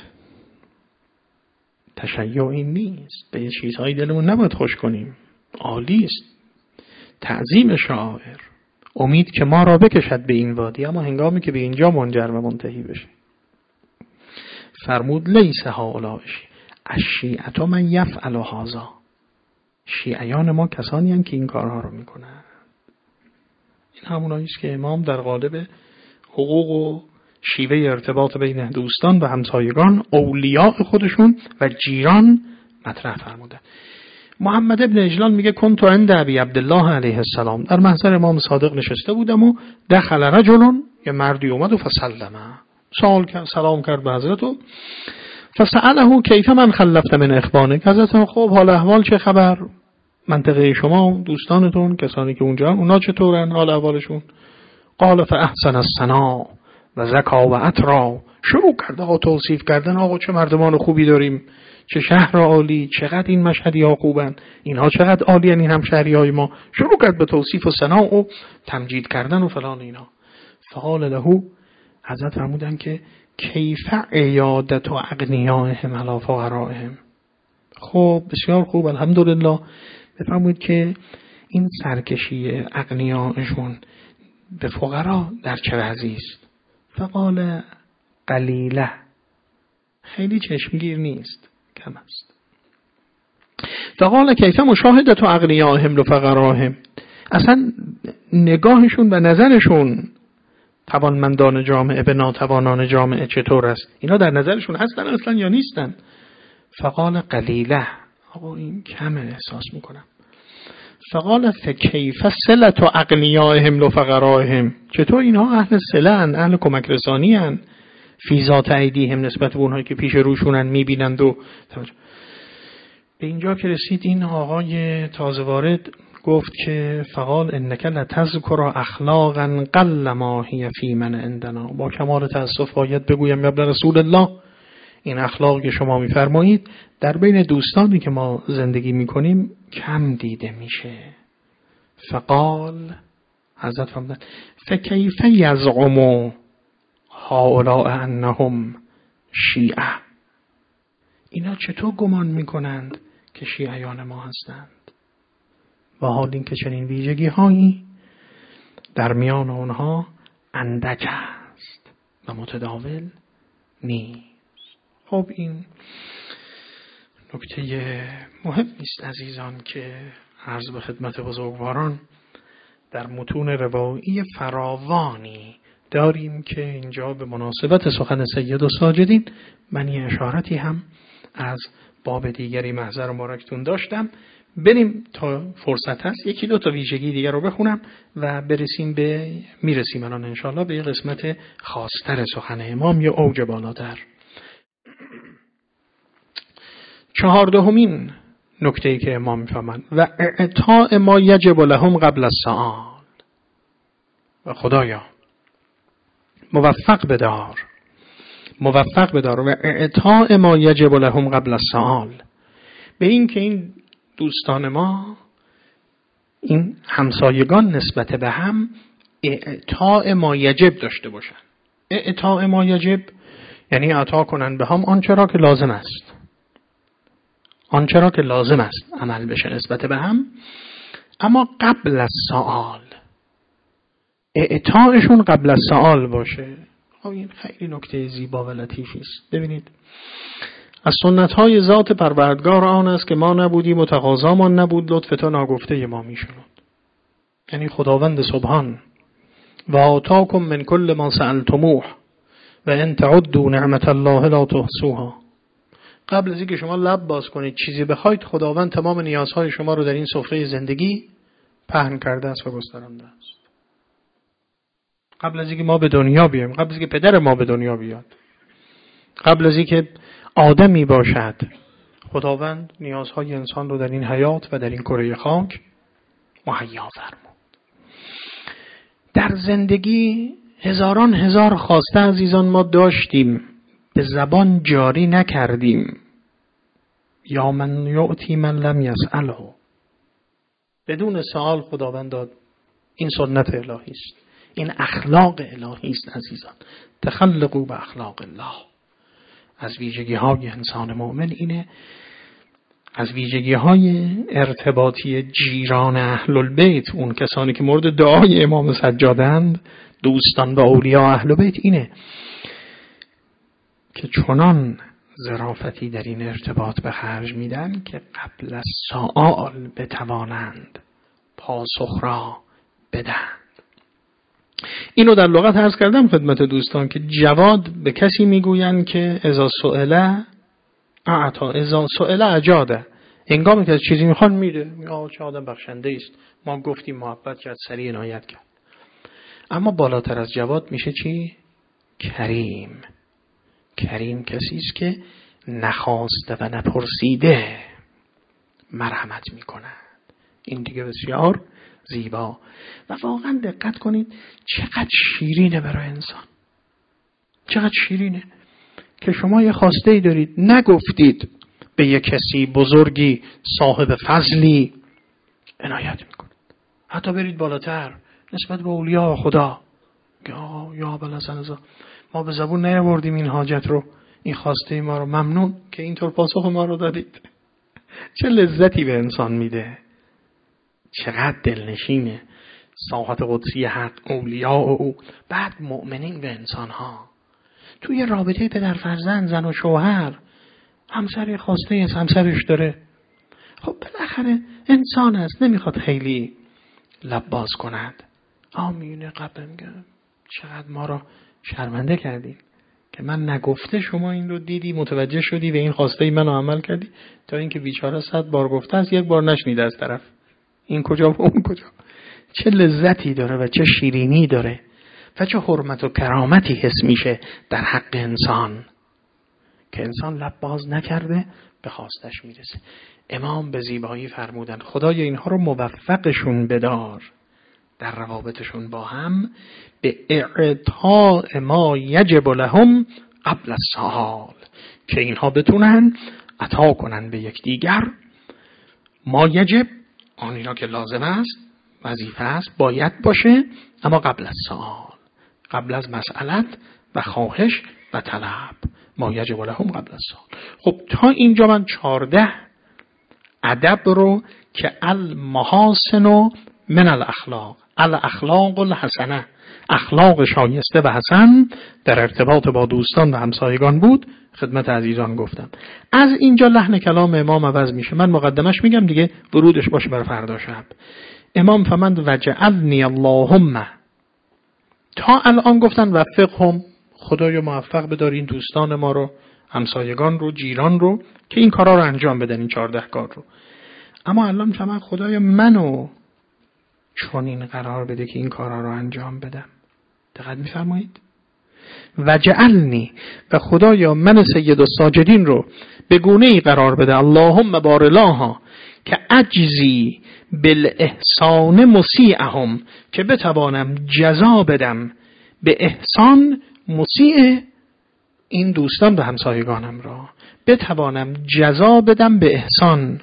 تشیعی نیست، به چیزهای دلمون نباید خوش کنیم، عالی است، تعظیم شاعر، امید که ما را بکشد به این وادی، اما هنگامی که به اینجا منجر و منتهی بشه. فرمود لیس هؤلاء الشیعة من یفعل هذا، شیعیان ما کسانی هستند که این کارها رو میکنن. این همونایی است که امام در قالب حقوق و شیوه ارتباط بین دوستان و همسایگان، اولیاء خودشون و جیران مطرح فرمودن. محمد ابن اجلال میگه کنت عند ابی عبدالله علیه السلام، در محضر امام صادق نشسته بودم و دخل رجل، یه مردی اومد و فسلم، سلام کرد به حضرت و فسأله کیف من خلفت من اخوانک، حضرت خب حال احوال چه خبر، منطقه شما دوستانتون کسانی که اونجا اونا چطورن حال احوالشون؟ قال فاحسن الثنا و زکا و عطرا، شروع کرد آقا توصیف کردن، آقا چه مردمان خوبی داریم، چه شهر عالی، چقدر این مشهدی ها خوبن، اینها چقدر عالی ان، این همشهری های ما. شروع کرد به توصیف و ثنا و تمجید کردن و فلان اینا. فقال له حضرت فرمودن که کیف عیادت و اغنیائهم علی فقرائهم. خب بسیار خوب، الحمدلله. بفرمایید که این سرکشی اغنیایشون به فقرا در چه وضعی است؟ فقال قلیله، خیلی چشمگیر نیست، کم است. فقال کیف مشاهدت و اغنیائهم لفقرائهم، اصلا نگاهشون و نظرشون توانمندان جامعه به ناتوانان جامعه چطور است؟ اینا در نظرشون هستن اصلا یا نیستن؟ فقال قلیله، آقا این کمه احساس میکنم. فقال فکیف صلت و اغنیائهم لفقرائهم، چطور اینها اهل صله‌اند، اهل کمک رسانی اند فی ذات ایدیهم، نسبت به اونهایی که پیش روشونن میبینند. و به اینجا که رسید این آقای تازه وارد گفت که فقال انک لتذکر اخلاقا قل ما هی فی من عندنا، با کمال تأسف باید بگویم یا رسول الله این اخلاق که شما میفرمایید در بین دوستانی که ما زندگی میکنیم کم دیده میشه. فقال، حضرت فرمودن فکیف یزعم هؤلاء انهم شیعه، اینا چطور گمان میکنند که شیعیان ما هستند، و حال این که چنین ویژگی هایی در میان اونها اندک است و متداول نیست. خب این نکته مهم است عزیزان که عرض به خدمت بزرگواران در متون روایی فراوانی داریم که اینجا به مناسبت سخن سید و ساجدین من یه اشارتی هم از باب دیگری محضر مبارکتون داشتم. بریم تا فرصت هست یکی دو تا ویژگی دیگر رو بخونم و میرسیم الان انشاءالله به یه قسمت خاصتر سخن امام یا اوج بالاتر. 14مین نکته‌ای که امام می‌فرمایند و اعطاء ما یجب لهم قبل السؤال، و خدایا موفق بدار و اعطاء ما یجب لهم قبل السؤال، به این که این دوستان ما، این همسایگان نسبت به هم اعطاء ما یجب داشته باشن. اعطاء ما یجب یعنی عطا کنن به هم آنچه را که لازم است، آنچه را که لازم است عمل بشه نسبت به هم، اما قبل از سؤال، اعطایشون قبل از سؤال باشه. این خیلی نکته زیبا و لطیفی است. ببینید از سنت‌های ذات پروردگار آن است که ما نبودیم و تقاضامان نبود، لطف تو ناگفته ما میشنود. یعنی خداوند سبحان و آتاکم من کل ما سألتموه و ان تعدوا نعمت الله لا تحصوها. قبل از اینکه شما لب باز کنید چیزی بخواید، خداوند تمام نیازهای شما رو در این سفره زندگی پهن کرده است و گسترانده است. قبل از اینکه ما به دنیا بیایم، قبل از اینکه پدر ما به دنیا بیاد، قبل از اینکه آدمی باشد، خداوند نیازهای انسان رو در این حیات و در این کره خاک مهیا فرمود. در زندگی هزاران هزار خواسته عزیزان ما داشتیم، به زبان جاری نکردیم. یا من یعطی من لم یسأله، بدون سوال خداوند داد. این سنت الهی است، این اخلاق الهی است عزیزان. تخلقوا به اخلاق الله. از ویژگی های انسان مؤمن اینه، از ویژگی های ارتباطی جیران اهل البیت، اون کسانی که مورد دعای امام سجادند، دوستان و اولیاء اهل بیت، اینه که چنان ظرافتی در این ارتباط به خرج میدن که قبل از سؤال بتوانند پاسخ را بدهند. اینو در لغت عرض کردم خدمت دوستان که جواد به کسی میگویند که اذا سئل اعطا، اذا سئل اجاده. هنگامی که از چیزی میخوان میده، میگه چه آدم بخشنده است، ما گفتیم محبت کرد، سریع عنایت کرد. اما بالاتر از جواد میشه چی؟ کریم. کریم کسی است که نخواسته و نپرسیده مرحمت میکنه. این دیگه بسیار زیبا و واقعا دقت کنید چقدر شیرینه برای انسان، چقدر شیرینه که شما یه خواسته ای دارید، نگفتید به یه کسی بزرگی صاحب فضلی عنایت میکنید، حتی برید بالاتر نسبت به اولیاء خدا یا ابوالحسن ما به زبون نیاوردیم این حاجت رو، این خواسته ما رو، ممنون که اینطور پاسخ ما رو دادید. چه لذتی به انسان میده، چقدر دلنشینه. ساحت قدسی حق، اولیاء او، بعد مؤمنین به انسان ها. توی رابطه پدر فرزند، زن و شوهر، همسر خواسته از همسرش داره، خب بالاخره انسان است، نمیخواد خیلی لب باز کند. میونه قبل میگه چقدر ما رو شرمنده کردی که من نگفته شما این رو دیدی، متوجه شدی و این خواسته منو عمل کردی، تا اینکه بیچاره 100 بار گفته است، یک بار نشنیده از طرف. این کجا و اون کجا. چه لذتی داره و چه شیرینی داره و چه حرمت و کرامتی حس میشه در حق انسان که انسان لب باز نکرده به خواستش میرسه. امام به زیبایی فرمودن خدای اینها رو موفقشون بدار در روابطشون با هم به اعطاء ما یجب لهم قبل السؤال، که اینها بتونن عطا کنن به یکدیگر ما یجب، آن اینا که لازم است، وظیفه است، باید باشه، اما قبل از سؤال، قبل از مسئلت و خواهش و طلب، ما یجب لهم قبل از سؤال. خب تا اینجا من 14 ادب رو که المحاسن من الاخلاق، الاخلاق الحسنه، اخلاق شایسته و حسن در ارتباط با دوستان و همسایگان بود، خدمت عزیزان گفتم. از اینجا لحن کلام امام عوض میشه. من مقدمش میگم دیگه، ورودش باشه برای فردا شب. امام فرمود وجعلنی اللهم، تا الان گفتن وفقهم، خدایا موفق بدار این دوستان ما رو، همسایگان رو، جیران رو که این کارا رو انجام بدن، این 14 کار رو. اما الان فرمود خدایا منو چون این قرار بده که این کارا رو انجام بدم. دقت می‌فرمایید؟ وجعلنی، و خدایا من سید الساجدین رو به گونه‌ای قرار بده، اللهم بارلاها، که اجزی بالاحسان مسیعهم، که بتوانم جزا بدم به احسان مسیع این دوستان و همسایگانم را، بتوانم جزا بدم به احسان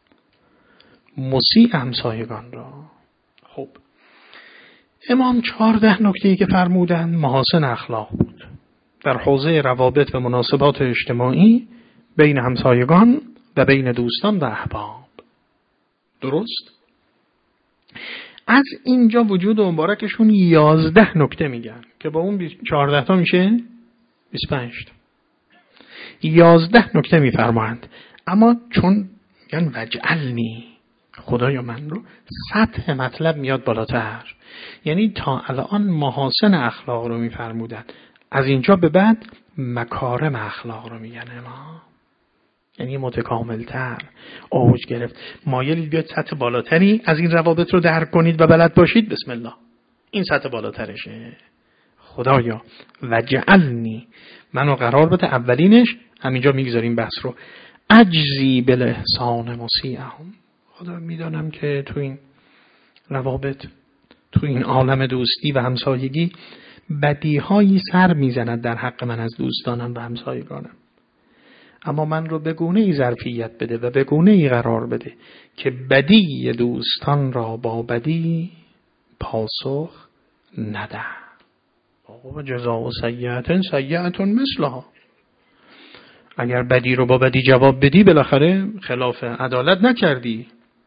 مسیع همسایگان را. خب امام 14 نکته‌ای که فرمودن محاسن اخلاق بود در حوزه روابط و مناسبات اجتماعی بین همسایگان و بین دوستان و احباب. درست؟ از اینجا وجود مبارکشون 11 نکته میگن که با اون 14 تا میشه 25 تا. 11 نکته میفرمایند، اما چون میگن وجعلنی، خدایا من رو، سطح مطلب میاد بالاتر. یعنی تا الان محاسن اخلاق رو میفرمودن، از اینجا به بعد مکارم اخلاق رو میگن ما، یعنی متکاملتر اوج گرفت. مایلید بیاد سطح بالاتری از این روابط رو درک کنید و بلد باشید، بسم الله، این سطح بالاترشه. خدایا وجعلنی، منو قرار بده، اولینش همینجا میگذاریم بحث رو، اجزی بالاحسان مسیعهم. خدا میدانم که تو این روابط، تو این عالم دوستی و همسایگی بدیهایی سر میزند در حق من از دوستانم و همسایگانم، اما من رو به گونه‌ای ظرفیت بده و به گونه‌ای قرار بده که بدی دوستان را با بدی پاسخ نده. و جزاء سیئة سیئة مثلها، اگر بدی رو با بدی جواب بدی بالاخره خلاف عدالت نکردی.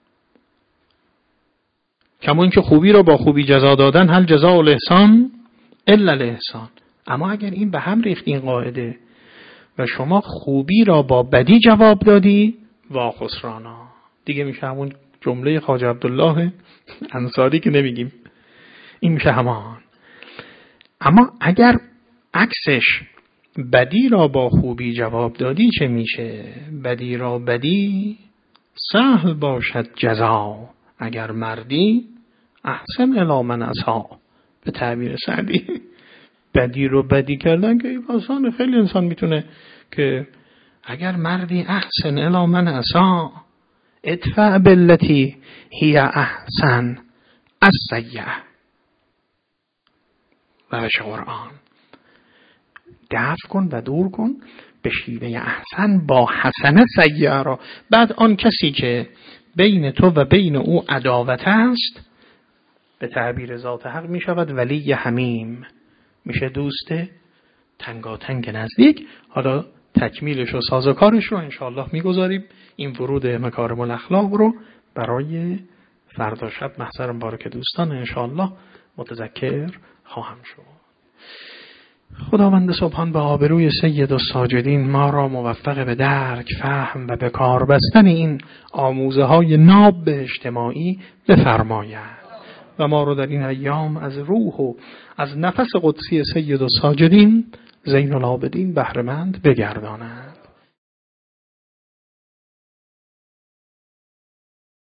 کما اینکه خوبی رو با خوبی جزا دادن، هل جزاء الاحسان الا الاحسان. اما اگر این به هم ریخت این قاعده و شما خوبی را با بدی جواب دادی، وا خسرانا، دیگه میشه همون جمله خواجه عبدالله انصاری که نمیگیم، این میشه همان. اما اگر عکسش بدی را با خوبی جواب دادی چه میشه؟ بدی را بدی سهل باشد جزا، اگر مردی احسن الی من اساء. به تعبیر سعدی بدی رو بدی کردن که آسانه، خیلی انسان میتونه که اگر مردی احسن الی من اساء ادفع بالتی هی احسن السیئة، روش قرآن، دفع کن و دور کن به شیوه احسن با حسنه سیئه را. بعد آن کسی که بین تو و بین او عداوت است به تعبیر ذات حق می شود ولی حمیم، میشه دوست تنگاتنگ نزدیک. حالا تکمیلش و سازوکارش رو انشاءالله میگذاریم. این ورود مکارم الاخلاق رو برای فردا شب محضر مبارک دوستان انشاءالله متذکر خواهم شد. خداوند سبحان به آبروی سید الساجدین ما را موفق به درک، فهم و به کار بستن این آموزه های ناب اجتماعی بفرماید و ما رو در این ایام از روح و از نفس قدسی سید الساجدین زین العابدین بهره مند بگرداند.